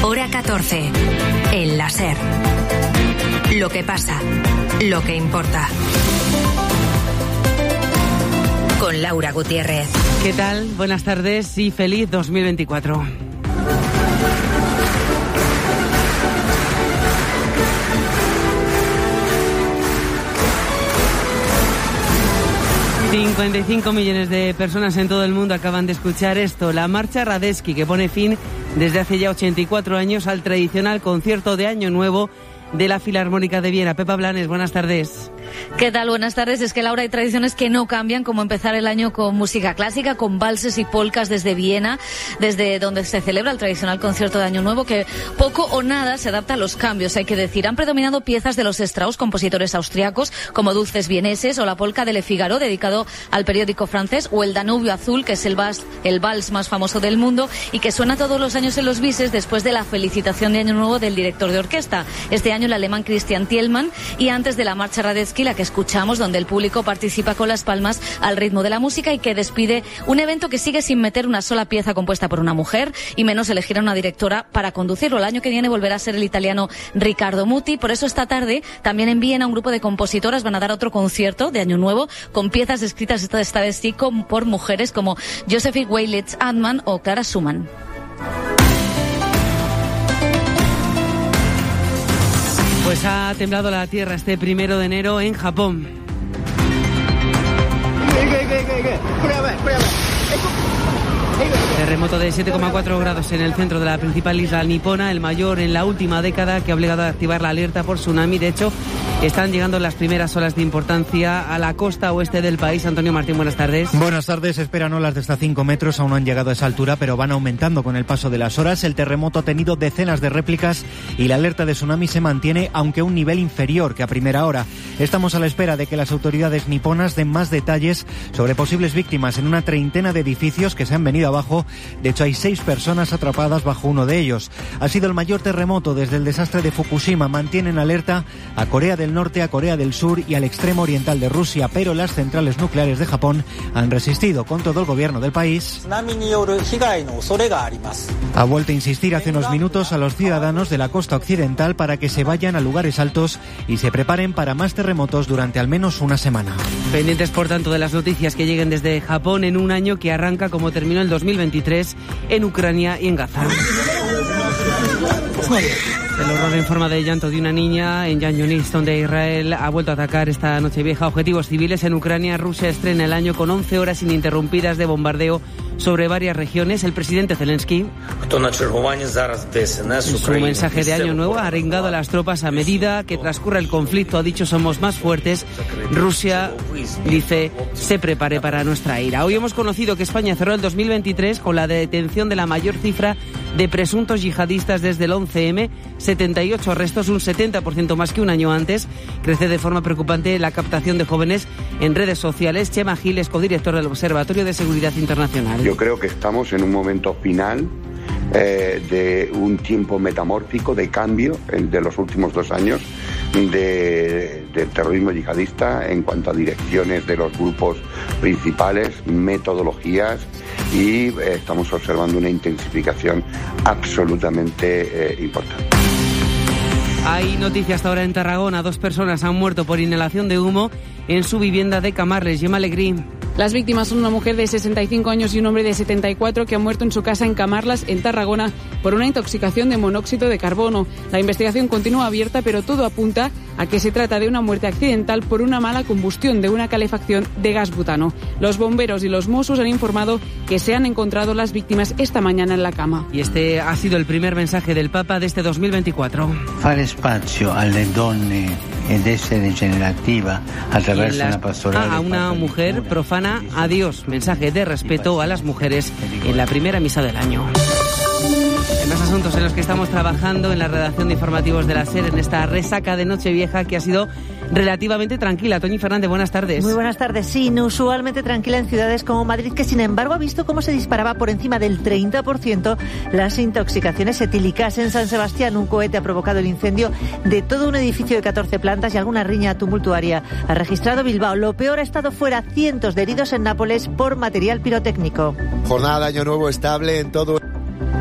Hora 14. El la SER. Lo que pasa, lo que importa. Con Laura Gutiérrez. ¿Qué tal? Buenas tardes y feliz 2024. $55 millones de personas en todo el mundo acaban de escuchar esto. La marcha Radetzky, que pone fin desde hace ya 84 años al tradicional concierto de Año Nuevo de la Filarmónica de Viena. Pepa Blanes, buenas tardes. ¿Qué tal? Buenas tardes. Es que, Laura, hay tradiciones que no cambian, como empezar el año con música clásica, con valses y polcas desde Viena, desde donde se celebra el tradicional concierto de Año Nuevo, que poco o nada se adapta a los cambios, hay que decir. Han predominado piezas de los Strauss, compositores austriacos, como Dulces Vieneses o la polca de Le Figaro, dedicado al periódico francés, o el Danubio Azul, que es el vals más famoso del mundo y que suena todos los años en los bises después de la felicitación de Año Nuevo del director de orquesta. Este año el alemán Christian Thielmann, y antes de la marcha Radetzky, la que escuchamos, donde el público participa con las palmas al ritmo de la música y que despide un evento que sigue sin meter una sola pieza compuesta por una mujer y menos elegir a una directora para conducirlo. El año que viene volverá a ser el italiano Riccardo Muti. Por eso esta tarde también en Viena un grupo de compositoras van a dar otro concierto de Año Nuevo con piezas escritas esta vez sí por mujeres como Josephine Weilitz-Adman o Clara Schumann. Pues ha temblado la tierra este 1 de enero en Japón. Terremoto de 7,4 grados en el centro de la principal isla nipona, el mayor en la última década, que ha obligado a activar la alerta por tsunami. De hecho, están llegando las primeras olas de importancia a la costa oeste del país. Antonio Martín, buenas tardes. Buenas tardes. Esperan olas de hasta 5 metros. Aún no han llegado a esa altura, pero van aumentando con el paso de las horas. El terremoto ha tenido decenas de réplicas y la alerta de tsunami se mantiene, aunque a un nivel inferior que a primera hora. Estamos a la espera de que las autoridades niponas den más detalles sobre posibles víctimas en una treintena de edificios que se han venido abajo. De hecho, hay 6 personas atrapadas bajo uno de ellos. Ha sido el mayor terremoto desde el desastre de Fukushima. Mantienen alerta a Corea del Norte, a Corea del Sur y al extremo oriental de Rusia, pero las centrales nucleares de Japón han resistido. Con todo, el gobierno del país ha vuelto a insistir hace unos minutos a los ciudadanos de la costa occidental para que se vayan a lugares altos y se preparen para más terremotos durante al menos una semana. Pendientes, por tanto, de las noticias que lleguen desde Japón en un año que arranca como terminó el 2023 en Ucrania y en Gaza. El horror en forma de llanto de una niña en Yan Yunis, donde Israel ha vuelto a atacar esta Nochevieja objetivos civiles en Ucrania. Rusia estrena el año con 11 horas ininterrumpidas de bombardeo sobre varias regiones. El presidente Zelensky, en su mensaje de Año Nuevo, ha arengado a las tropas a medida que transcurra el conflicto. Ha dicho: somos más fuertes. Rusia, dice, se prepare para nuestra ira. Hoy hemos conocido que España cerró el 2023 con la detención de la mayor cifra de presuntos yihadistas desde el 11M, 78 arrestos, un 70% más que un año antes. Crece de forma preocupante la captación de jóvenes en redes sociales. Chema Gil es codirector del Observatorio de Seguridad Internacional. Yo creo que estamos en un momento final de un tiempo metamórfico, de cambio de los últimos 2 años del terrorismo yihadista en cuanto a direcciones de los grupos principales, metodologías, y estamos observando una intensificación absolutamente importante. Hay noticia hasta ahora en Tarragona. 2 personas han muerto por inhalación de humo en su vivienda de Camarles. Gemma Alegrí. Las víctimas son una mujer de 65 años y un hombre de 74 que han muerto en su casa en Camarlas, en Tarragona, por una intoxicación de monóxido de carbono. La investigación continúa abierta, pero todo apunta a que se trata de una muerte accidental por una mala combustión de una calefacción de gas butano. Los bomberos y los Mossos han informado que se han encontrado las víctimas esta mañana en la cama. Y este ha sido el primer mensaje del Papa de este 2024. Fare spazio alle donne ed essere generativa attraverso una pastorale. A una mujer profana a Dios. Mensaje de respeto a las mujeres en la primera misa del año. En los asuntos en los que estamos trabajando en la redacción de informativos de la SER, en esta resaca de Nochevieja que ha sido relativamente tranquila. Toñi Fernández, buenas tardes. Muy buenas tardes. Sí, inusualmente tranquila en ciudades como Madrid, que sin embargo ha visto cómo se disparaba por encima del 30% las intoxicaciones etílicas. En San Sebastián, un cohete ha provocado el incendio de todo un edificio de 14 plantas y alguna riña tumultuaria ha registrado Bilbao. Lo peor, ha estado fuera cientos de heridos en Nápoles por material pirotécnico. Jornada de Año Nuevo estable en todo